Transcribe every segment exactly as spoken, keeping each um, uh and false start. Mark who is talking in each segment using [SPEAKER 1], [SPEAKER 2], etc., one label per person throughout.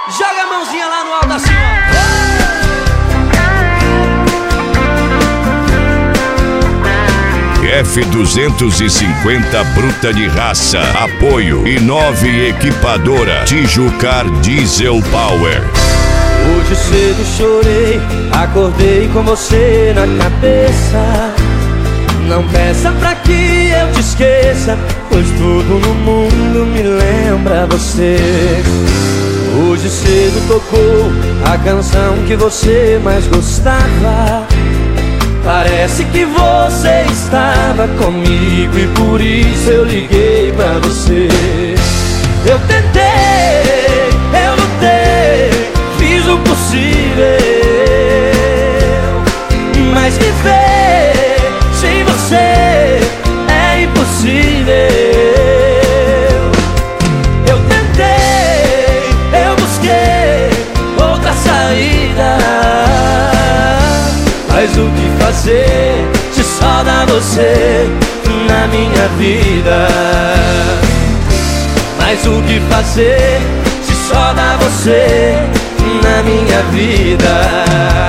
[SPEAKER 1] Joga a mãozinha lá no alto assim, ó.
[SPEAKER 2] F duzentos e cinquenta bruta de raça, apoio e nove equipadora Tijucar Diesel Power.
[SPEAKER 1] Hoje cedo chorei, acordei com você na cabeça. Não peça pra que eu te esqueça, pois tudo no mundo me lembra você. Hoje cedo tocou a canção que você mais gostava. Parece que você estava comigo e por isso eu liguei pra você. Eu tentei, eu lutei, fiz o possível, mas viver sem você é impossível. Eu tentei, eu busquei outra saída, mas o que fazer se só dá você na minha vida? Mas o que fazer se só dá você na minha vida?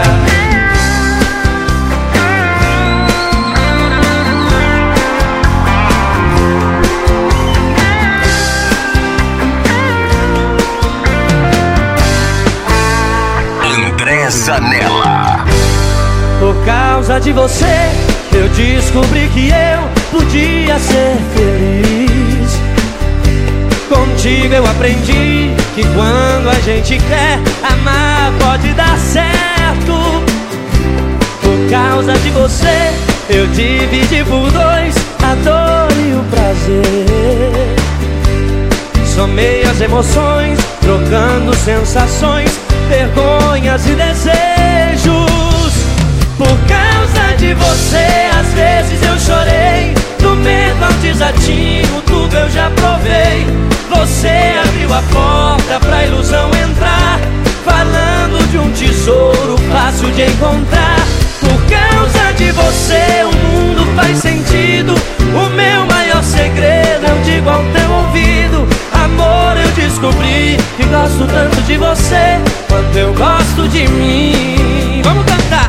[SPEAKER 2] André Zanella.
[SPEAKER 1] Por causa de você, eu descobri que eu podia ser feliz. Contigo eu aprendi que quando a gente quer amar pode dar certo. Por causa de você, eu dividi por dois a dor e o prazer. Somei as emoções, trocando sensações, vergonhas e desejos. Por causa de você, às vezes eu chorei, do medo ao desatino, tudo eu já provei. Você abriu a porta pra ilusão entrar, falando de um tesouro fácil de encontrar. Por causa de você, o mundo faz sentido. O meu maior segredo eu digo ao teu ouvido. Amor, eu descobri que gosto tanto de você quanto eu gosto de mim. Vamos cantar!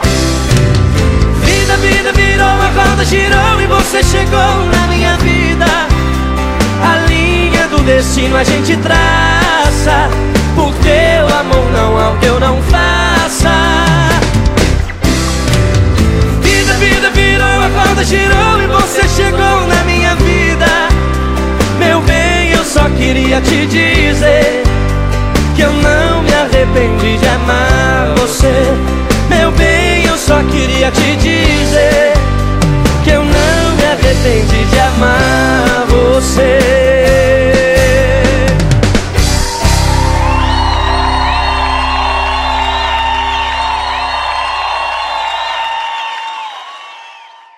[SPEAKER 1] Vida, vida virou, a roda girou e você chegou na minha vida. A linha do destino a gente traça, por teu amor não há o que eu não faça. Vida, vida virou, a roda girou e você chegou na minha vida. Meu bem, eu só queria te dizer que eu não me arrependi de amar você.